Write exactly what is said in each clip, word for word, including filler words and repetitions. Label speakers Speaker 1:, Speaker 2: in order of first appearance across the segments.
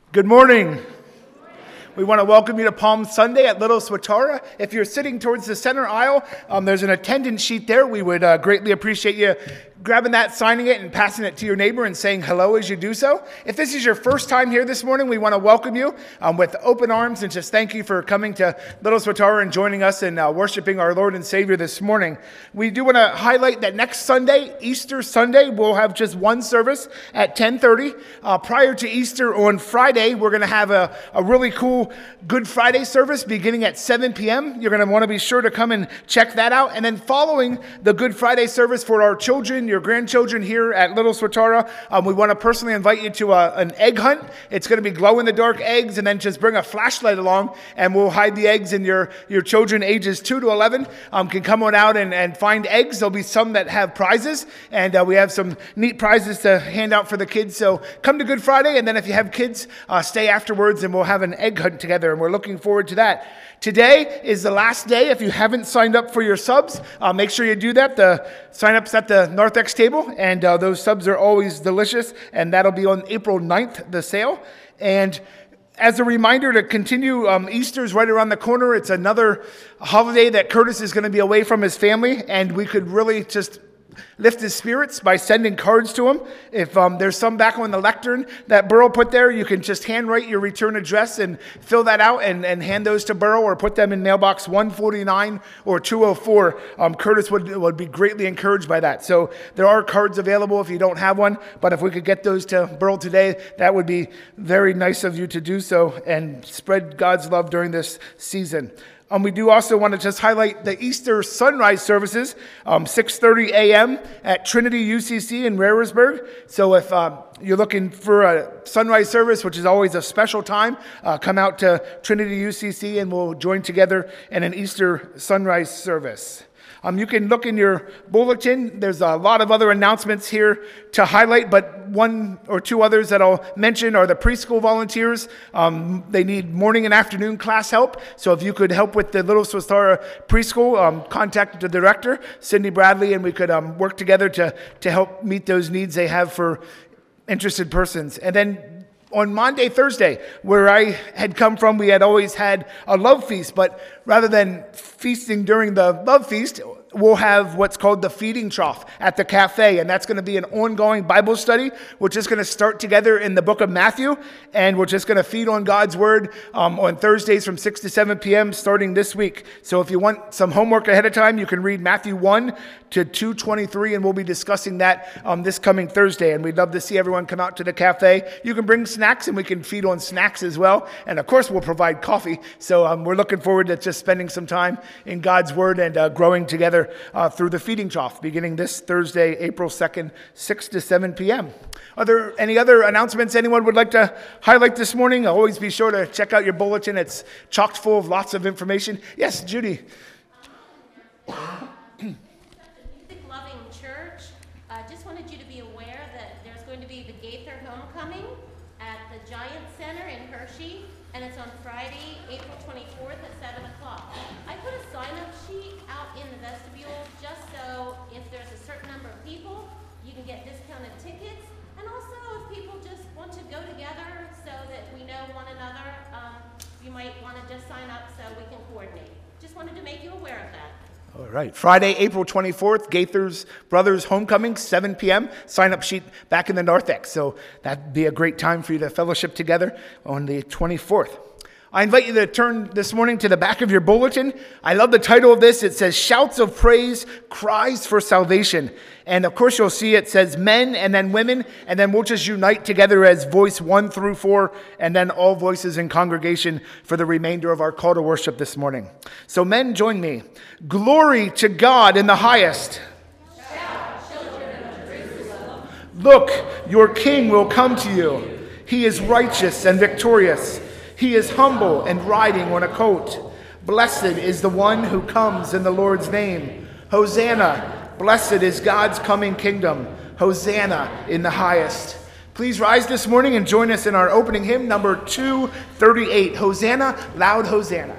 Speaker 1: Good morning. We want to welcome you to Palm Sunday at Little Swatara. If you're sitting towards the center aisle, um, there's an attendance sheet there. We would uh, greatly appreciate you grabbing that, signing it, and passing it to your neighbor and saying hello as you do so. If this is your first time here this morning, we want to welcome you um, with open arms and just thank you for coming to Little Swatara and joining us in uh, worshiping our Lord and Savior this morning. We do want to highlight that next Sunday, Easter Sunday, we'll have just one service at ten thirty. Uh, prior to Easter on Friday, we're going to have a, a really cool Good Friday service beginning at seven p.m. You're going to want to be sure to come and check that out. And then following the Good Friday service for our children, your grandchildren here at Little Swatara, um, we want to personally invite you to a, an egg hunt. It's going to be glow-in-the-dark eggs, and then just bring a flashlight along, and we'll hide the eggs, and your, your children ages two to eleven um, can come on out and, and find eggs. There'll be some that have prizes, and uh, we have some neat prizes to hand out for the kids. So come to Good Friday, and then if you have kids, uh, stay afterwards, and we'll have an egg hunt together, and we're looking forward to that. Today is the last day. If you haven't signed up for your subs, uh, make sure you do that. The sign-up's at the Narthex table, and uh, those subs are always delicious, and that'll be on April ninth, the sale. And as a reminder to continue, um, Easter's right around the corner. It's another holiday that Curtis is going to be away from his family, and we could really just lift his spirits by sending cards to him. If um, there's some back on the lectern that Burrow put there, you can just handwrite your return address and fill that out and, and hand those to Burrow, or put them in mailbox one forty-nine or two oh four. Um, Curtis would, would be greatly encouraged by that. So there are cards available if you don't have one, but if we could get those to Burrow today, that would be very nice of you to do so and spread God's love during this season. Um, we do also want to just highlight the Easter sunrise services, um, six thirty a.m. at Trinity U C C in Raresburg. So if uh, you're looking for a sunrise service, which is always a special time, uh, come out to Trinity U C C and we'll join together in an Easter sunrise service. Um, you can look in your bulletin. There's a lot of other announcements here to highlight, but one or two others that I'll mention are the preschool volunteers. Um, they need morning and afternoon class help. So if you could help with the Little Swatara preschool, um, contact the director, Cindy Bradley, and we could um, work together to, to help meet those needs they have for interested persons. And then on Maundy, Thursday, where I had come from, we had always had a love feast, but rather than feasting during the love feast, we'll have what's called the feeding trough at the cafe, and that's going to be an ongoing Bible study. We're just going to start together in the book of Matthew, and we're just going to feed on God's word um, on Thursdays from six to seven p.m. starting this week. So if you want some homework ahead of time, you can read Matthew one to two twenty-three, and we'll be discussing that um, this coming Thursday, and we'd love to see everyone come out to the cafe. You can bring snacks, and we can feed on snacks as well, and of course we'll provide coffee. So um, we're looking forward to just spending some time in God's word and uh, growing together Uh, through the feeding trough beginning this Thursday, April second, six to seven p.m. Are there any other announcements anyone would like to highlight this morning? Always be sure to check out your bulletin. It's chock full of lots of information. Yes, Judy.
Speaker 2: Music-loving church. Uh, just wanted you to be aware that there's going to be the Gaither Homecoming at the Giant Center in Hershey, and it's on Friday, April twenty-fourth at seven o'clock. I put a sign-up sheet out in the vestibule just so if there's a certain number of people, you can get discounted tickets. And also if people just want to go together so that we know one another, um, you might want to just sign up so we can coordinate. Just wanted to make you aware of that.
Speaker 1: All right. Friday, April twenty-fourth, Gaither's Brothers Homecoming, seven p.m. Sign-up sheet back in the narthex. So that'd be a great time for you to fellowship together on the twenty-fourth. I invite you to turn this morning to the back of your bulletin. I love the title of this. It says, Shouts of Praise, Cries for Salvation. And of course you'll see it says men and then women, and then we'll just unite together as voice one through four, and then all voices in congregation for the remainder of our call to worship this morning. So men, join me. Glory to God in the highest.
Speaker 2: Shout, children of Jerusalem.
Speaker 1: Look, your King will come to you. He is righteous and victorious. He is humble and riding on a colt. Blessed is the one who comes in the Lord's name. Hosanna, blessed is God's coming kingdom. Hosanna in the highest. Please rise this morning and join us in our opening hymn, number two thirty-eight. Hosanna, loud Hosanna.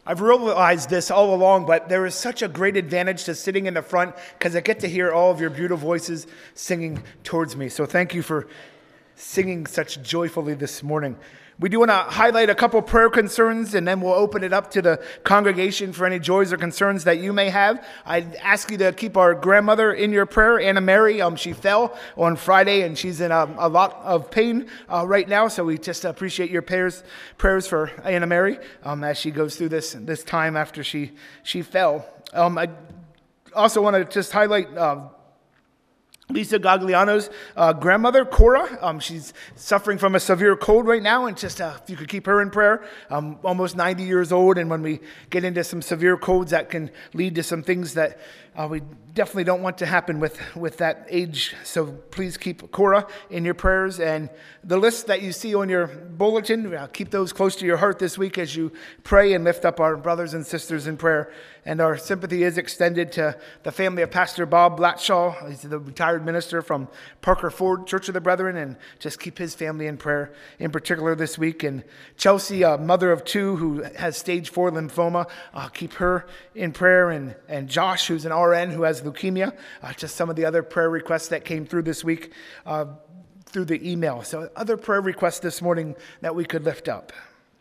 Speaker 1: I've realized this all along, but there is such a great advantage to sitting in the front because I get to hear all of your beautiful voices singing towards me. So thank you for singing such joyfully this morning. We do want to highlight a couple prayer concerns, and then we'll open it up to the congregation for any joys or concerns that you may have. I'd ask you to keep our grandmother in your prayer, Anna Mary. Um, she fell on Friday, and she's in a, a lot of pain uh, right now, so we just appreciate your prayers prayers for Anna Mary um, as she goes through this this time after she, she fell. Um, I also want to just highlight Uh, Lisa Gagliano's uh, grandmother, Cora. Um, she's suffering from a severe cold right now, and just uh, if you could keep her in prayer. Um, almost ninety years old, and when we get into some severe colds, that can lead to some things that uh, we definitely don't want to happen with, with that age. So please keep Cora in your prayers. And the list that you see on your bulletin, uh, keep those close to your heart this week as you pray and lift up our brothers and sisters in prayer. And our sympathy is extended to the family of Pastor Bob Blatshaw. He's the retired minister from Parker Ford Church of the Brethren, and just keep his family in prayer in particular this week. And Chelsea, a mother of two who has stage four lymphoma, uh, keep her in prayer. And, and Josh, who's an R N who has leukemia, uh, just some of the other prayer requests that came through this week uh, through the email. So other prayer requests this morning that we could lift up.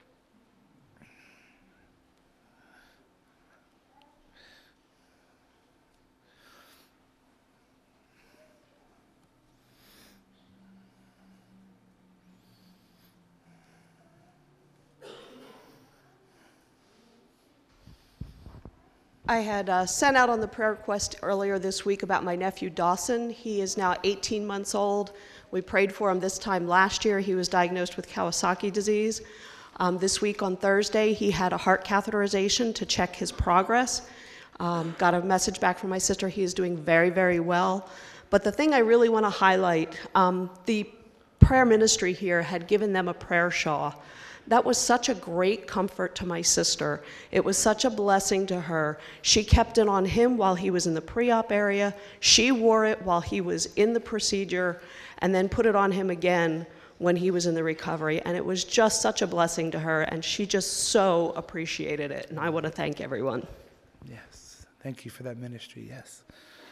Speaker 3: I had uh, sent out on the prayer request earlier this week about my nephew Dawson. He is now eighteen months old. We prayed for him this time last year. He was diagnosed with Kawasaki disease. Um, this week on Thursday, he had a heart catheterization to check his progress. Um, got a message back from my sister. He is doing very, very well. But the thing I really want to highlight, um, the prayer ministry here had given them a prayer shawl. That was such a great comfort to my sister. It was such a blessing to her. She kept it on him while he was in the pre-op area. She wore it while he was in the procedure, and then put it on him again when he was in the recovery. And it was just such a blessing to her, and she just so appreciated it. And I want to thank everyone.
Speaker 1: Yes, thank you for that ministry, yes.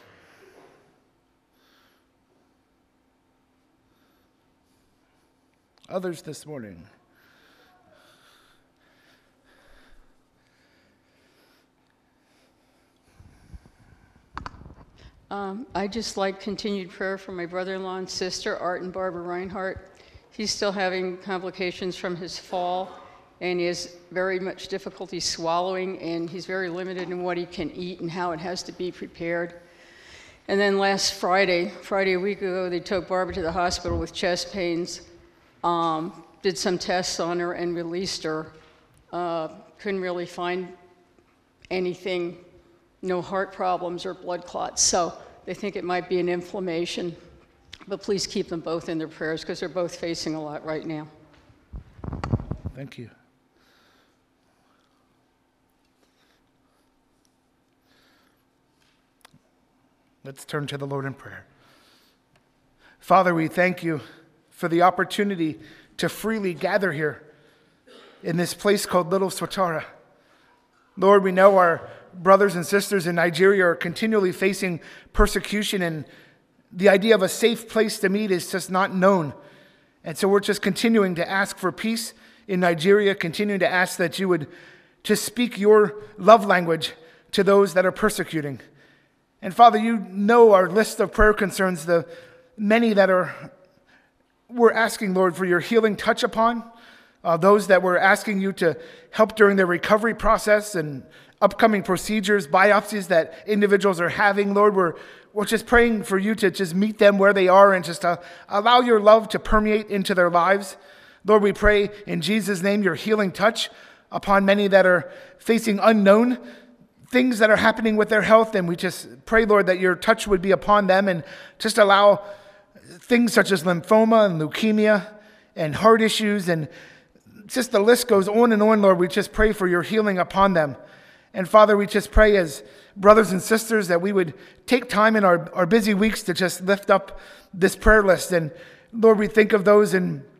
Speaker 1: Others this morning.
Speaker 4: Um, I just like continued prayer for my brother-in-law and sister, Art and Barbara Reinhardt. He's still having complications from his fall, and he has very much difficulty swallowing, and he's very limited in what he can eat and how it has to be prepared. And then last Friday, Friday a week ago, they took Barbara to the hospital with chest pains, um, did some tests on her and released her. Uh, couldn't really find anything, no heart problems or blood clots, so they think it might be an inflammation. But please keep them both in their prayers because they're both facing a lot right now.
Speaker 1: Thank you. Let's turn to the Lord in prayer. Father, we thank you for the opportunity to freely gather here in this place called Little Swatara. Lord, we know our brothers and sisters in Nigeria are continually facing persecution, and the idea of a safe place to meet is just not known. And so we're just continuing to ask for peace in Nigeria, continuing to ask that you would just speak your love language to those that are persecuting. And Father, you know our list of prayer concerns, the many that are we're asking, Lord, for your healing touch upon, uh, those that we're asking you to help during their recovery process and upcoming procedures, biopsies that individuals are having. Lord, we're, we're just praying for you to just meet them where they are and just uh, allow your love to permeate into their lives. Lord, we pray in Jesus' name your healing touch upon many that are facing unknown things that are happening with their health. And we just pray, Lord, that your touch would be upon them and just allow things such as lymphoma and leukemia and heart issues, and just the list goes on and on, Lord. We just pray for your healing upon them. And Father, we just pray as brothers and sisters that we would take time in our, our busy weeks to just lift up this prayer list. And Lord, we think of those in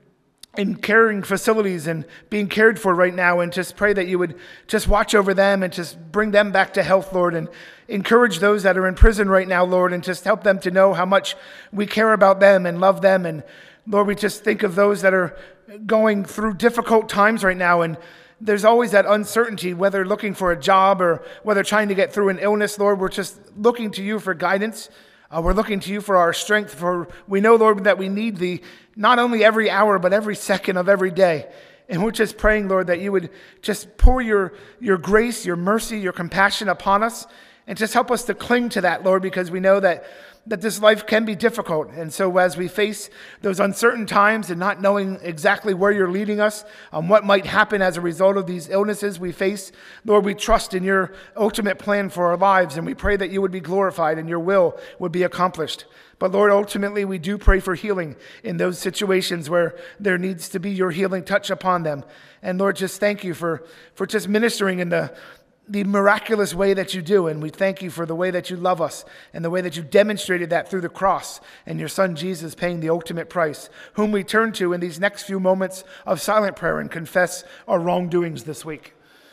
Speaker 1: in caring facilities and being cared for right now, and just pray that you would just watch over them and just bring them back to health, Lord, and encourage those that are in prison right now, Lord, and just help them to know how much we care about them and love them. And Lord, we just think of those that are going through difficult times right now, and there's always that uncertainty, whether looking for a job or whether trying to get through an illness. Lord, we're just looking to you for guidance. Uh, we're looking to you for our strength, for we know, Lord, that we need thee not only every hour, but every second of every day. And we're just praying, Lord, that you would just pour your, your grace, your mercy, your compassion upon us, and just help us to cling to that, Lord, because we know that that this life can be difficult. And so as we face those uncertain times and not knowing exactly where you're leading us, um, what might happen as a result of these illnesses we face, Lord, we trust in your ultimate plan for our lives, and we pray that you would be glorified and your will would be accomplished. But Lord, ultimately, we do pray for healing in those situations where there needs to be your healing touch upon them. And Lord, just thank you for, for just ministering in the the miraculous way that you do. And we thank you for the way that you love us and the way that you demonstrated that through the cross and your son Jesus paying the ultimate price, whom we turn to in these next few moments of silent prayer and confess our wrongdoings this week.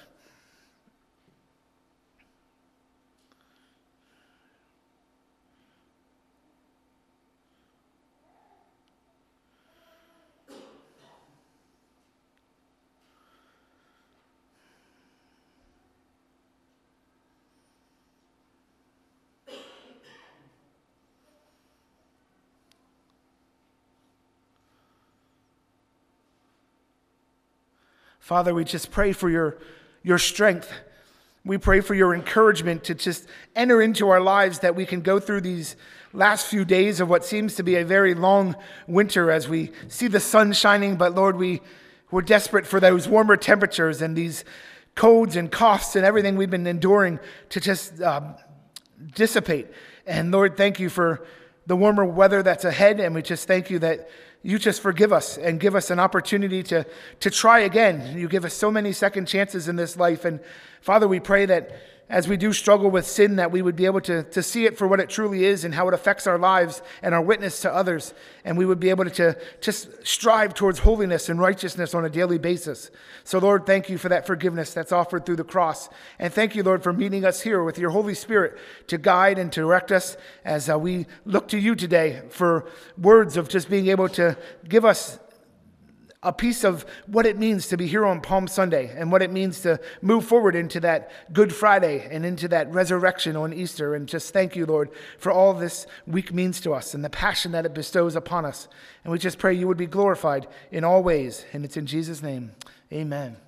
Speaker 1: Father, we just pray for your, your strength. We pray for your encouragement to just enter into our lives, that we can go through these last few days of what seems to be a very long winter as we see the sun shining. But Lord, we, we're desperate for those warmer temperatures and these colds and coughs and everything we've been enduring to just um, dissipate. And Lord, thank you for the warmer weather that's ahead. And we just thank you that you just forgive us and give us an opportunity to, to try again. You give us so many second chances in this life. And Father, we pray that as we do struggle with sin, that we would be able to, to see it for what it truly is and how it affects our lives and our witness to others. And we would be able to, to just strive towards holiness and righteousness on a daily basis. So Lord, thank you for that forgiveness that's offered through the cross. And thank you, Lord, for meeting us here with your Holy Spirit to guide and to direct us as uh, we look to you today for words of just being able to give us a piece of what it means to be here on Palm Sunday and what it means to move forward into that Good Friday and into that resurrection on Easter. And just thank you, Lord, for all this week means to us and the passion that it bestows upon us. And we just pray you would be glorified in all ways. And it's in Jesus' name. Amen.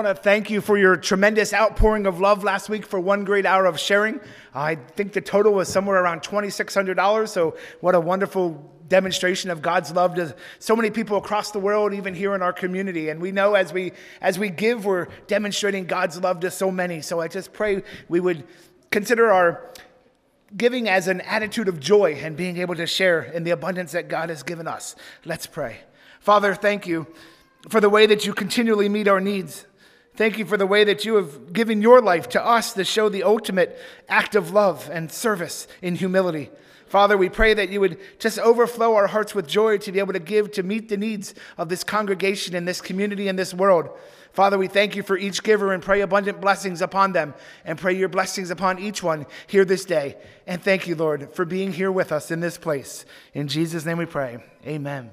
Speaker 1: want to thank you for your tremendous outpouring of love last week for one great hour of sharing. I think the total was somewhere around two thousand six hundred dollars, so what a wonderful demonstration of God's love to so many people across the world, even here in our community. And we know as we as we give, we're demonstrating God's love to so many. So I just pray we would consider our giving as an attitude of joy and being able to share in the abundance that God has given us. Let's pray. Father, thank you for the way that you continually meet our needs. Thank you for the way that you have given your life to us to show the ultimate act of love and service in humility. Father, we pray that you would just overflow our hearts with joy to be able to give to meet the needs of this congregation and this community and this world. Father, we thank you for each giver and pray abundant blessings upon them and pray your blessings upon each one here this day. And thank you, Lord, for being here with us in this place. In Jesus' name we pray. Amen.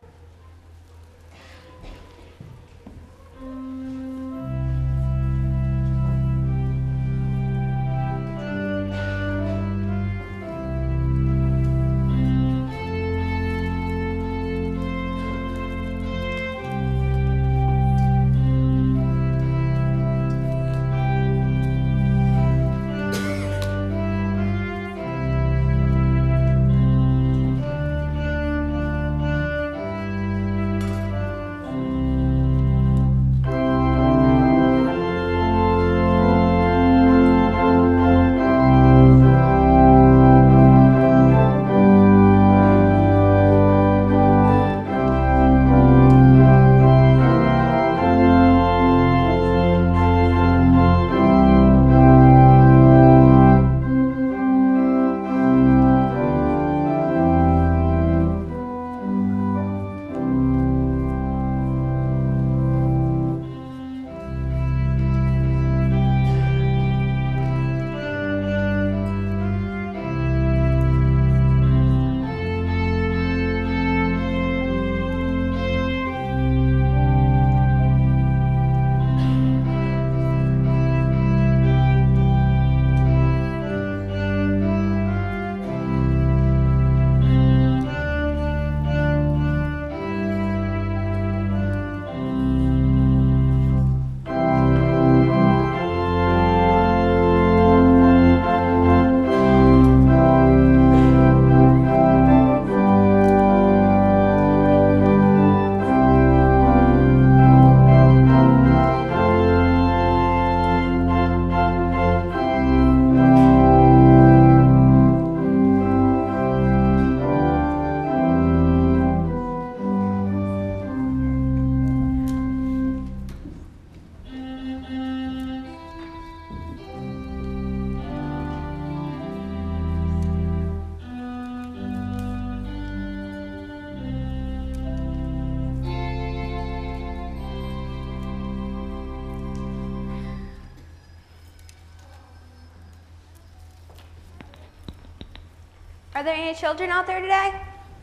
Speaker 5: Are there any children out there today?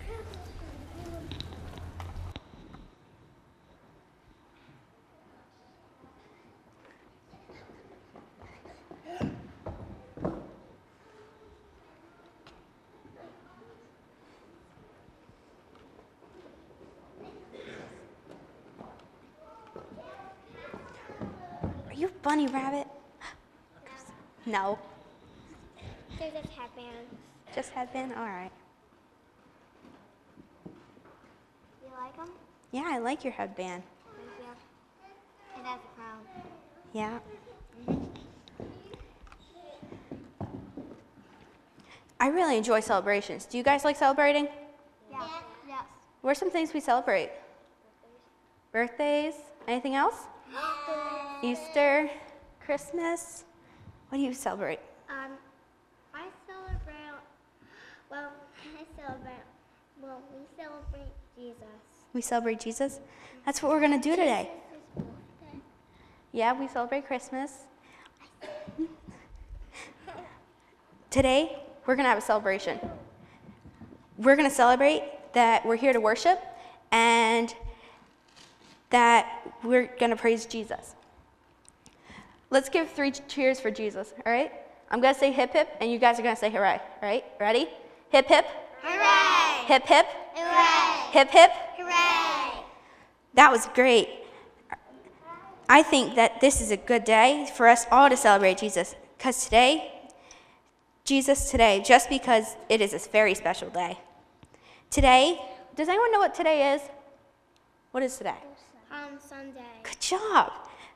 Speaker 5: Are you Bunny Rabbit? No.
Speaker 6: They're just headbands.
Speaker 5: Just headband? All right.
Speaker 6: You like them?
Speaker 5: Yeah, I like your headband.
Speaker 6: Thank you. It has a crown.
Speaker 5: Yeah. I really enjoy celebrations. Do you guys like celebrating?
Speaker 6: Yeah. Yes. Yes.
Speaker 5: What are some things we celebrate? Birthdays? Anything else? Easter? Christmas? What do you celebrate?
Speaker 6: Um, I celebrate. Well, I celebrate. Well, we celebrate Jesus.
Speaker 5: We celebrate Jesus? That's what we're going to do today. Yeah, we celebrate Christmas. Today, we're going to have a celebration. We're going to celebrate that we're here to worship and that we're going to praise Jesus. Let's give three cheers for Jesus, all right? I'm going to say hip hip, and you guys are going to say hooray, all right? Ready? Hip hip.
Speaker 6: Hooray!
Speaker 5: Hip hip.
Speaker 6: Hooray!
Speaker 5: Hip hip.
Speaker 6: Hooray!
Speaker 5: That was great. I think that this is a good day for us all to celebrate Jesus. Because today, Jesus today, just because it is a very special day. Today, does anyone know what today is? What is today?
Speaker 6: Palm Sunday.
Speaker 5: Good job.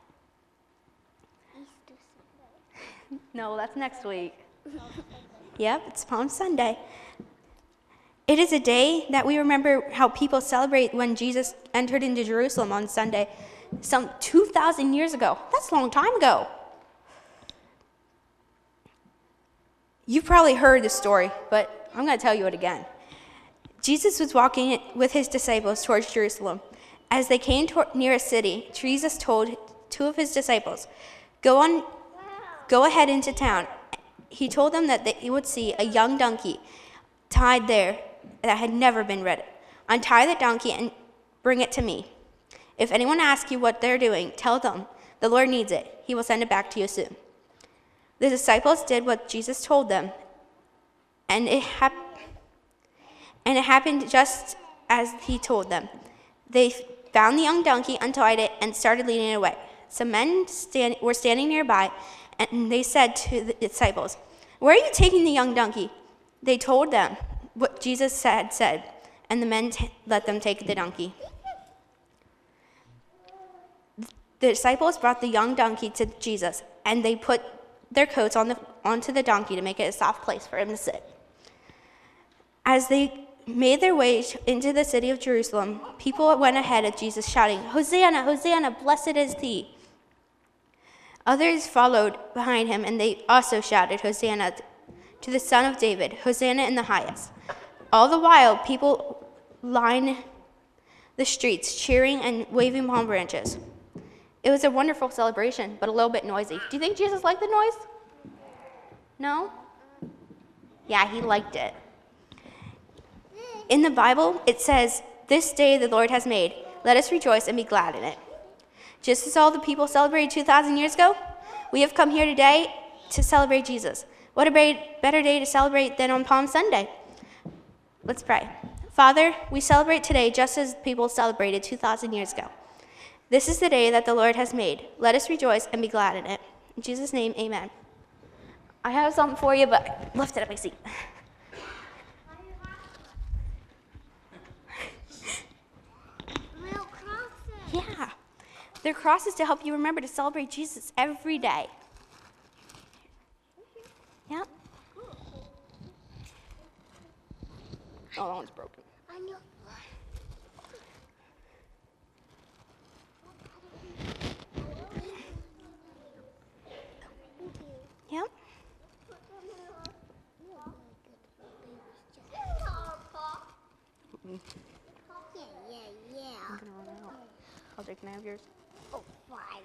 Speaker 6: Easter Sunday.
Speaker 5: No, that's next week. Yep, it's Palm Sunday. It is a day that we remember how people celebrate when Jesus entered into Jerusalem on Sunday, some two thousand years ago. That's a long time ago. You've probably heard this story, but I'm going to tell you it again. Jesus was walking with his disciples towards Jerusalem. As they came to, near a city, Jesus told two of his disciples, "Go on, go ahead into town." He told them that they would see a young donkey tied there that had never been ridden. "Untie the donkey and bring it to me. If anyone asks you what they're doing, tell them, 'The Lord needs it. He will send it back to you soon.'" The disciples did what Jesus told them, and it, hap- and it happened just as he told them. They found the young donkey, untied it, and started leading it away. Some men stand- were standing nearby, and they said to the disciples, "Where are you taking the young donkey?" They told them what Jesus had said, and the men t- let them take the donkey. The disciples brought the young donkey to Jesus, and they put their coats on the, onto the donkey to make it a soft place for him to sit. As they made their way into the city of Jerusalem, people went ahead of Jesus shouting, "Hosanna, Hosanna, blessed is he." Others followed behind him, and they also shouted, "Hosanna to the Son of David, Hosanna in the highest." All the while, people lined the streets, cheering and waving palm branches. It was a wonderful celebration, but a little bit noisy. Do you think Jesus liked the noise? No? Yeah, he liked it. In the Bible, it says, "This day the Lord has made. Let us rejoice and be glad in it." Just as all the people celebrated two thousand years ago, we have come here today to celebrate Jesus. What a better day to celebrate than on Palm Sunday? Let's pray. Father, we celebrate today just as people celebrated two thousand years ago. This is the day that the Lord has made. Let us rejoice and be glad in it. In Jesus' name, amen. I have something for you, but I left it at my seat.
Speaker 6: Real crosses.
Speaker 5: Yeah. They're crosses to help you remember to celebrate Jesus every day. Yep. Oh, that one's broken.
Speaker 6: I know.
Speaker 5: Yep.
Speaker 6: Yeah, yeah, yeah.
Speaker 5: I'm gonna run out. I'll take can I have yours?
Speaker 6: Oh, fine.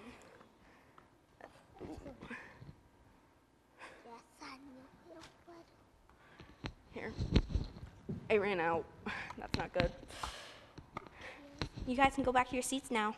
Speaker 6: Yes, I know.
Speaker 5: Here. I ran out. That's not good. You guys can go back to your seats now.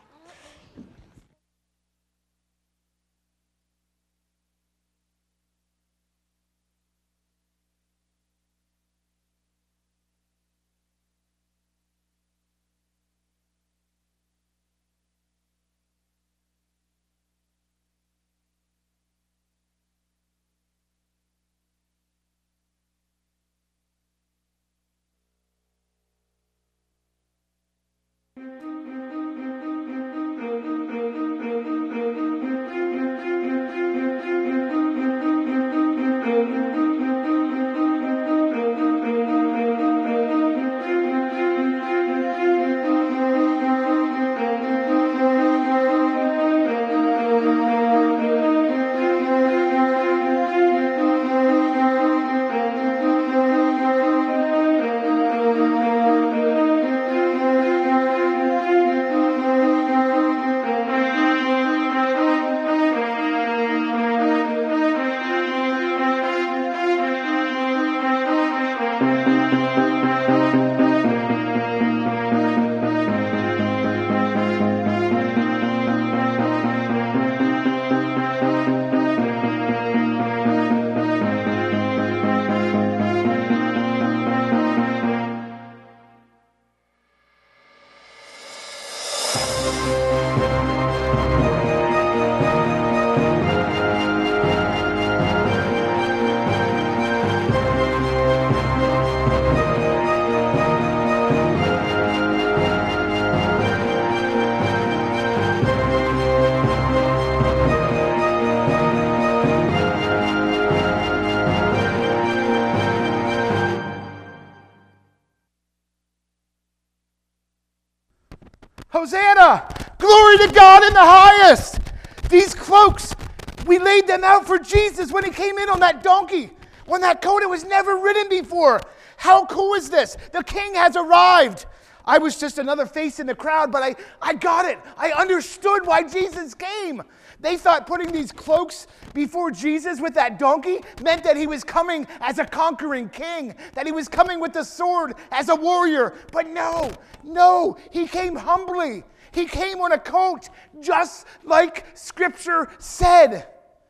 Speaker 1: Hosanna! Glory to God in the highest! These cloaks, we laid them out for Jesus when he came in on that donkey, on that coat. It was never ridden before. How cool is this? The king has arrived. I was just another face in the crowd, but I, I got it. I understood why Jesus came. They thought putting these cloaks before Jesus with that donkey meant that he was coming as a conquering king, that he was coming with the sword as a warrior. But no, no, he came humbly. He came on a coat, just like Scripture said.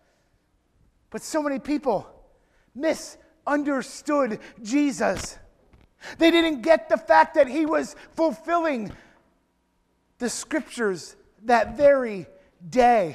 Speaker 1: But so many people misunderstood Jesus. They didn't get the fact that he was fulfilling the Scriptures that very day.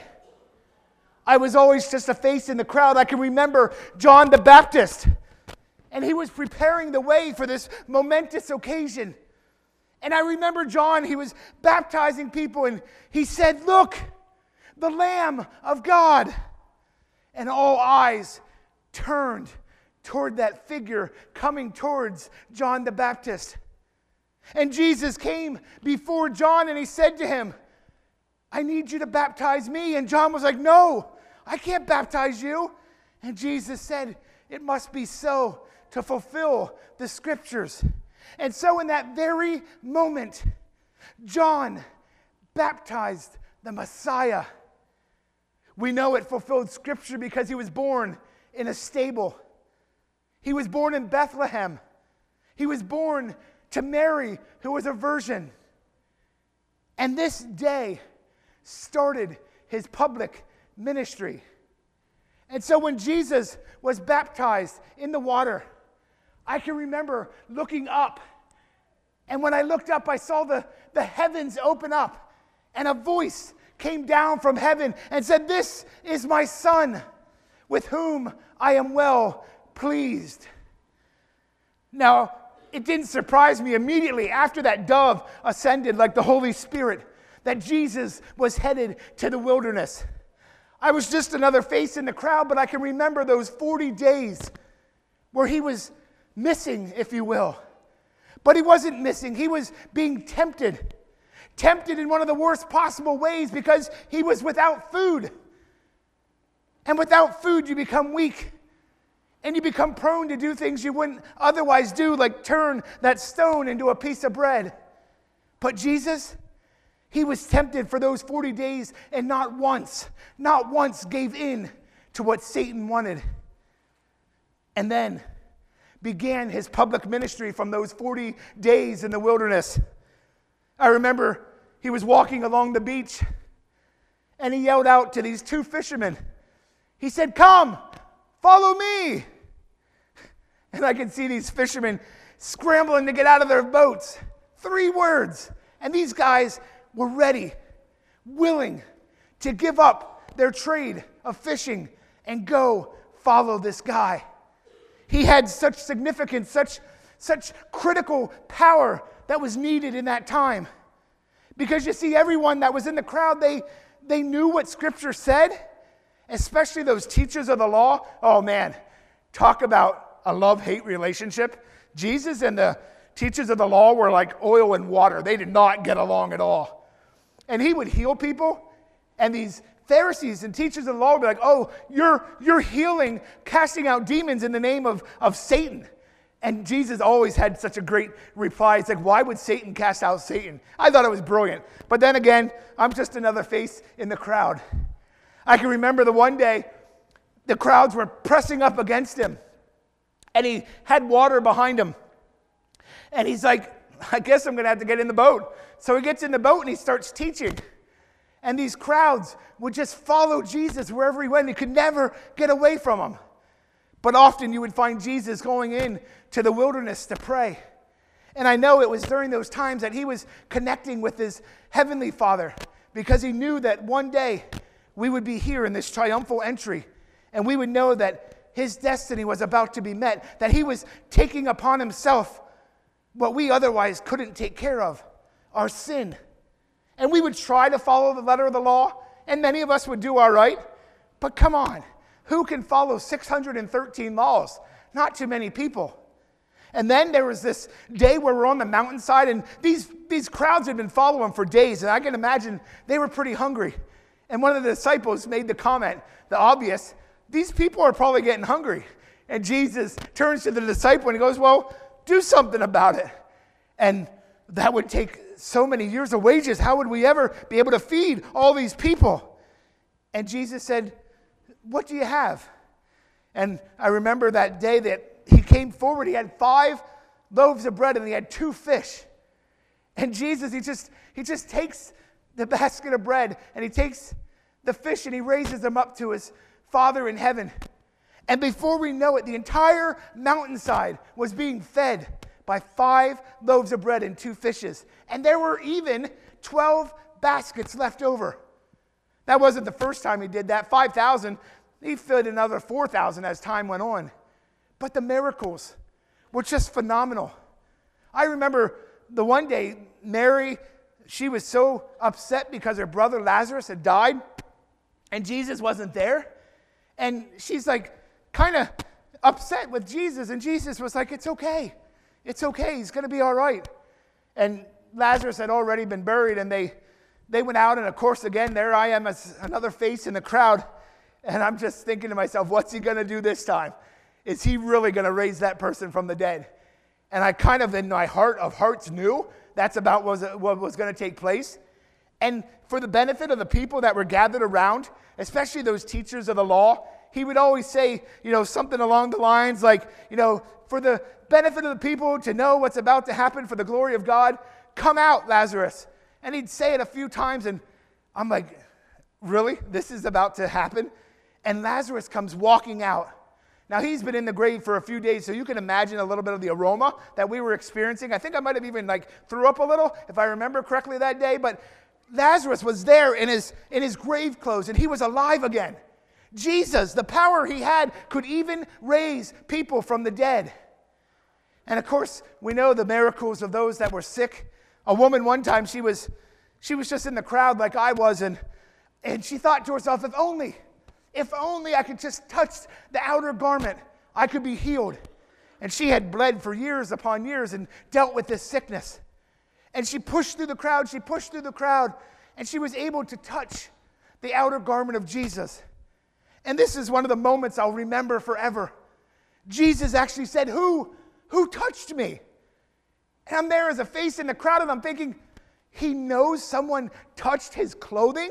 Speaker 1: I was always just a face in the crowd. I can remember John the Baptist, and he was preparing the way for this momentous occasion. And I remember John, he was baptizing people, and he said, "Look, the Lamb of God." And all eyes turned toward that figure coming towards John the Baptist. And Jesus came before John, and he said to him, "I need you to baptize me." And John was like, "No, I can't baptize you." And Jesus said, "It must be so to fulfill the Scriptures." And so in that very moment, John baptized the Messiah. We know it fulfilled Scripture because he was born in a stable. He was born in Bethlehem. He was born to Mary, who was a virgin. And this day started his public ministry. And so when Jesus was baptized in the water, I can remember looking up. And when I looked up, I saw the, the heavens open up. And a voice came down from heaven and said, "This is my Son, with whom I am well pleased." Now, it didn't surprise me immediately after that dove ascended like the Holy Spirit that Jesus was headed to the wilderness. I was just another face in the crowd, but I can remember those forty days where he was missing, if you will. But he wasn't missing. He was being tempted. Tempted in one of the worst possible ways because he was without food. And without food, you become weak. And you become prone to do things you wouldn't otherwise do, like turn that stone into a piece of bread. But Jesus, he was tempted for those forty days and not once, not once gave in to what Satan wanted. And then began his public ministry from those forty days in the wilderness. I remember he was walking along the beach and he yelled out to these two fishermen. He said, "Come, follow me." And I could see these fishermen scrambling to get out of their boats. Three words. And these guys were ready, willing to give up their trade of fishing and go follow this guy. He had such significance, such, such critical power that was needed in that time. Because you see, everyone that was in the crowd, they, they knew what Scripture said, especially those teachers of the law. Oh man, talk about a love-hate relationship. Jesus and the teachers of the law were like oil and water. They did not get along at all. And he would heal people, and these Pharisees and teachers of the law would be like, "Oh, you're, you're healing, casting out demons in the name of, of Satan." And Jesus always had such a great reply. It's like, why would Satan cast out Satan? I thought it was brilliant. But then again, I'm just another face in the crowd. I can remember the one day the crowds were pressing up against him, and he had water behind him. And he's like, "I guess I'm going to have to get in the boat." So he gets in the boat and he starts teaching. And these crowds would just follow Jesus wherever he went. He could never get away from him. But often you would find Jesus going in to the wilderness to pray. And I know it was during those times that he was connecting with his heavenly Father, because he knew that one day we would be here in this triumphal entry, and we would know that his destiny was about to be met, that he was taking upon himself what we otherwise couldn't take care of, our sin. And we would try to follow the letter of the law, and many of us would do all right. But come on, who can follow six hundred thirteen laws? Not too many people. And then there was this day where we're on the mountainside, and these, these crowds had been following for days, and I can imagine they were pretty hungry. And one of the disciples made the comment, the obvious, these people are probably getting hungry. And Jesus turns to the disciple and he goes, well, do something about it. And that would take so many years of wages. How would we ever be able to feed all these people? And Jesus said, what do you have? And I remember that day that he came forward. He had five loaves of bread and he had two fish. And Jesus, he just he just takes the basket of bread and he takes the fish and he raises them up to his Father in heaven. And before we know it, the entire mountainside was being fed by five loaves of bread and two fishes. And there were even twelve baskets left over. That wasn't the first time he did that. five thousand, he fed another four thousand as time went on. But the miracles were just phenomenal. I remember the one day, Mary, she was so upset because her brother Lazarus had died, and Jesus wasn't there. And she's like kind of upset with Jesus, and Jesus was like, it's okay. It's okay. He's going to be all right. And Lazarus had already been buried, and they, they went out, and of course, again, there I am as another face in the crowd, and I'm just thinking to myself, what's he going to do this time? Is he really going to raise that person from the dead? And I kind of, in my heart of hearts, knew that's about what was, what was going to take place. And for the benefit of the people that were gathered around, especially those teachers of the law, he would always say, you know, something along the lines like, you know, for the benefit of the people to know what's about to happen for the glory of God, come out, Lazarus. And he'd say it a few times, and I'm like, really? This is about to happen? And Lazarus comes walking out. Now, he's been in the grave for a few days, so you can imagine a little bit of the aroma that we were experiencing. I think I might have even like threw up a little, if I remember correctly that day, but Lazarus was there in his, in his grave clothes, and he was alive again. Jesus, the power he had, could even raise people from the dead. And of course, we know the miracles of those that were sick. A woman one time, she was, she was just in the crowd like I was, and, and she thought to herself, if only... If only I could just touch the outer garment, I could be healed. And she had bled for years upon years and dealt with this sickness. And she pushed through the crowd, she pushed through the crowd, and she was able to touch the outer garment of Jesus. And this is one of the moments I'll remember forever. Jesus actually said, who? Who touched me? And I'm there as a face in the crowd, and I'm thinking, he knows someone touched his clothing?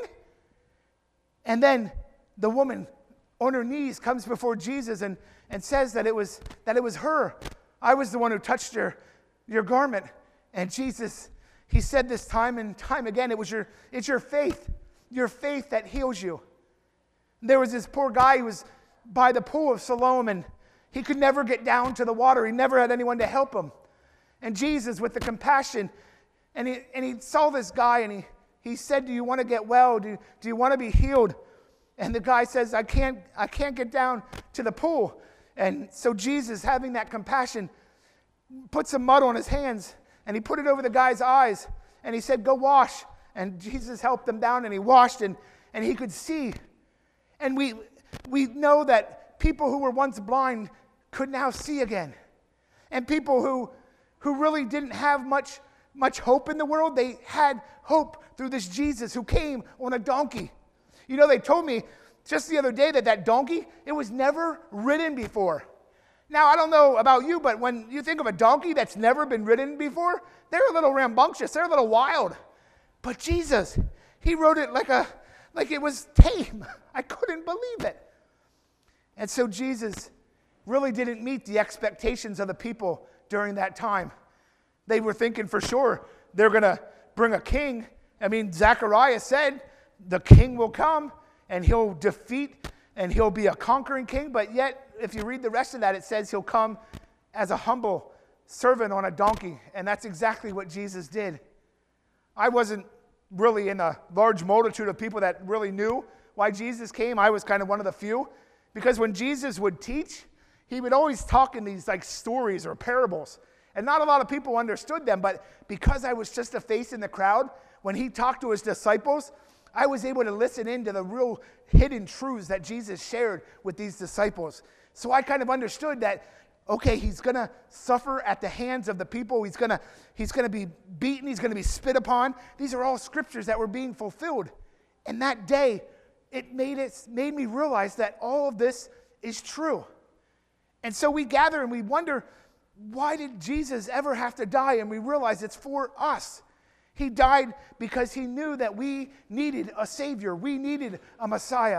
Speaker 1: And then the woman on her knees comes before Jesus and, and says that it was that it was her. I was the one who touched your, your garment. And Jesus, he said this time and time again, it was your it's your faith, your faith that heals you. There was this poor guy who was by the pool of Siloam, and he could never get down to the water. He never had anyone to help him. And Jesus, with the compassion, and he and he saw this guy, and he he said, do you want to get well? Do, do you want to be healed? And the guy says, I can't, I can't get down to the pool. And so Jesus, having that compassion, put some mud on his hands, and he put it over the guy's eyes, and he said, go wash. And Jesus helped him down, and he washed, and, and he could see. And we, we know that people who were once blind could now see again. And people who, who really didn't have much, much hope in the world, they had hope through this Jesus who came on a donkey. You know, they told me just the other day that that donkey, it was never ridden before. Now, I don't know about you, but when you think of a donkey that's never been ridden before, they're a little rambunctious, they're a little wild. But Jesus, he rode it like a like it was tame. I couldn't believe it. And so Jesus really didn't meet the expectations of the people during that time. They were thinking for sure they're going to bring a king. I mean, Zechariah said, the king will come and he'll defeat and he'll be a conquering king. But yet, if you read the rest of that, it says he'll come as a humble servant on a donkey. And that's exactly what Jesus did. I wasn't really in a large multitude of people that really knew why Jesus came. I was kind of one of the few. Because when Jesus would teach, he would always talk in these like stories or parables. And not a lot of people understood them. But because I was just a face in the crowd, when he talked to his disciples, I was able to listen into the real hidden truths that Jesus shared with these disciples. So I kind of understood that okay, he's going to suffer at the hands of the people. He's going to he's going to be beaten. He's going to be spit upon. These are all scriptures that were being fulfilled. And that day, it made it made me realize that all of this is true. And so we gather and we wonder, why did Jesus ever have to die? And we realize it's for us. He died because he knew that we needed a Savior. We needed a Messiah.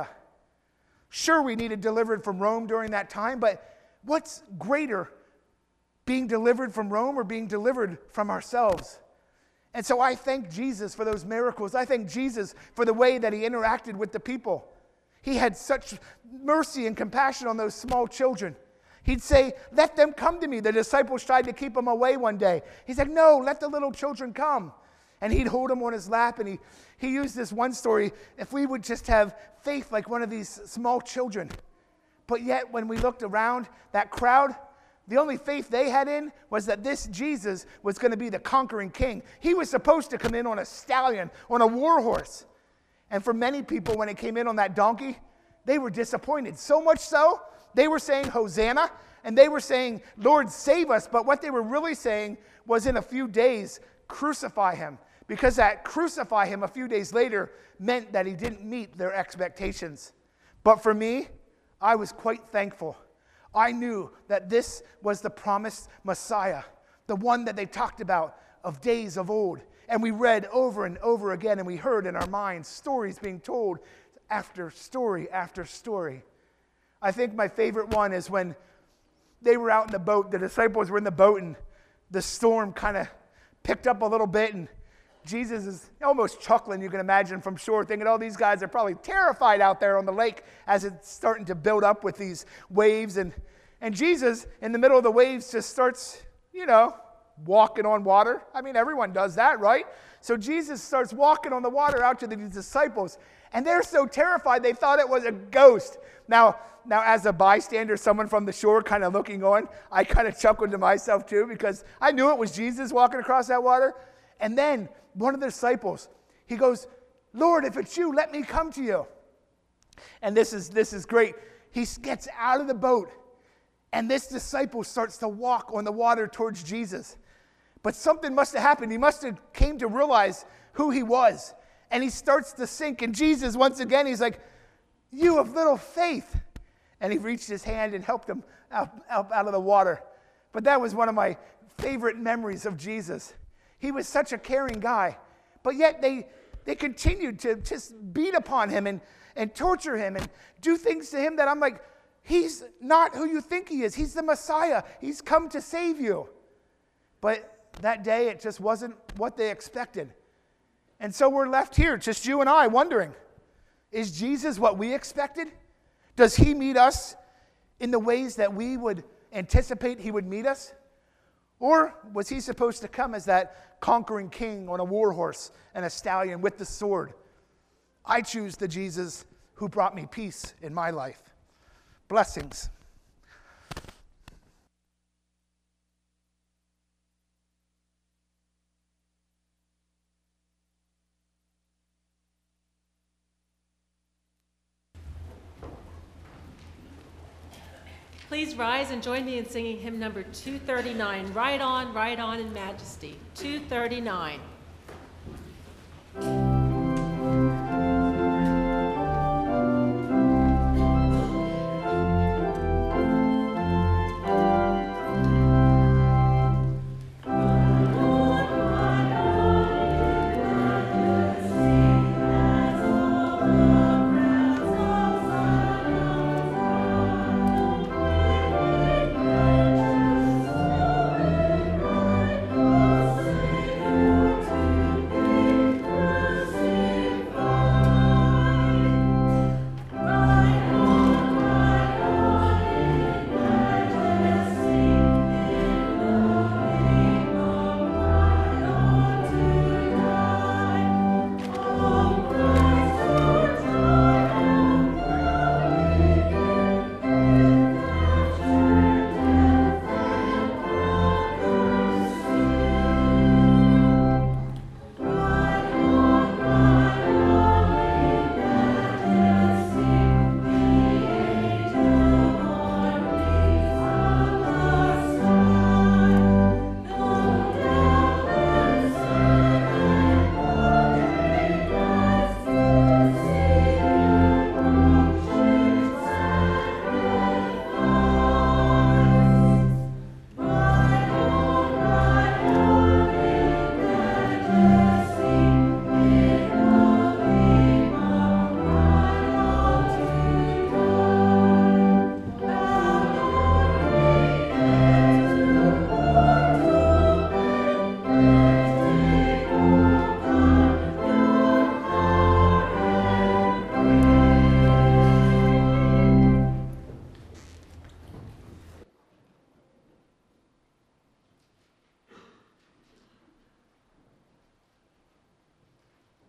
Speaker 1: Sure, we needed delivered from Rome during that time, but what's greater, being delivered from Rome or being delivered from ourselves? And so I thank Jesus for those miracles. I thank Jesus for the way that he interacted with the people. He had such mercy and compassion on those small children. He'd say, let them come to me. The disciples tried to keep him away one day. He said, no, let the little children come. And he'd hold them on his lap, and he, he used this one story, if we would just have faith like one of these small children. But yet, when we looked around, that crowd, the only faith they had in was that this Jesus was going to be the conquering king. He was supposed to come in on a stallion, on a war horse. And for many people, when it came in on that donkey, they were disappointed. So much so, they were saying, Hosanna, and they were saying, Lord, save us. But what they were really saying was, in a few days, crucify him. Because that crucify him a few days later meant that he didn't meet their expectations. But for me, I was quite thankful. I knew that this was the promised Messiah, the one that they talked about of days of old. And we read over and over again, and we heard in our minds stories being told after story after story. I think my favorite one is when they were out in the boat, the disciples were in the boat, and the storm kind of picked up a little bit, and Jesus is almost chuckling, you can imagine, from shore, thinking, oh, these guys are probably terrified out there on the lake as it's starting to build up with these waves. And, and Jesus, in the middle of the waves, just starts, you know, walking on water. I mean, everyone does that, right? So Jesus starts walking on the water out to these disciples, and they're so terrified they thought it was a ghost. Now, now as a bystander, someone from the shore kind of looking on, I kind of chuckled to myself too, because I knew it was Jesus walking across that water. And then one of the disciples, he goes, Lord, if it's you, let me come to you. And this is this is great. He gets out of the boat, and this disciple starts to walk on the water towards Jesus. But something must have happened. He must have came to realize who he was. And he starts to sink. And Jesus, once again, he's like, you have little faith. And he reached his hand and helped him out, out, out of the water. But that was one of my favorite memories of Jesus. He was such a caring guy. But yet they, they continued to just beat upon him and, and torture him and do things to him that I'm like, he's not who you think he is. He's the Messiah. He's come to save you. But that day, it just wasn't what they expected. And so we're left here, just you and I, wondering, is Jesus what we expected? Does he meet us in the ways that we would anticipate he would meet us? Or was he supposed to come as that conquering king on a war horse and a stallion with the sword? I choose the Jesus who brought me peace in my life. Blessings.
Speaker 7: Please rise and join me in singing hymn number two thirty-nine, Ride On, Ride On in Majesty, two thirty-nine.
Speaker 6: Thank you.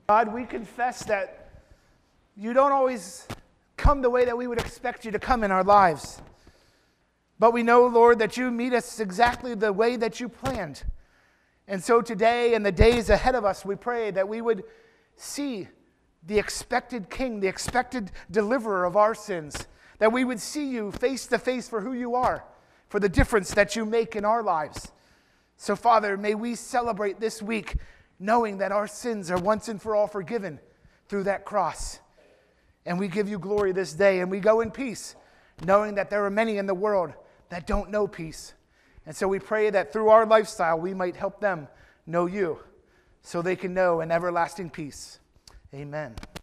Speaker 1: God, we confess that you don't always come the way that we would expect you to come in our lives. But we know, Lord, that you meet us exactly the way that you planned. And so today and the days ahead of us, we pray that we would see the expected King, the expected deliverer of our sins, that we would see you face to face for who you are, for the difference that you make in our lives. So, Father, may we celebrate this week knowing that our sins are once and for all forgiven through that cross. And we give you glory this day, and we go in peace, knowing that there are many in the world that don't know peace. And so we pray that through our lifestyle, we might help them know you so they can know an everlasting peace. Amen.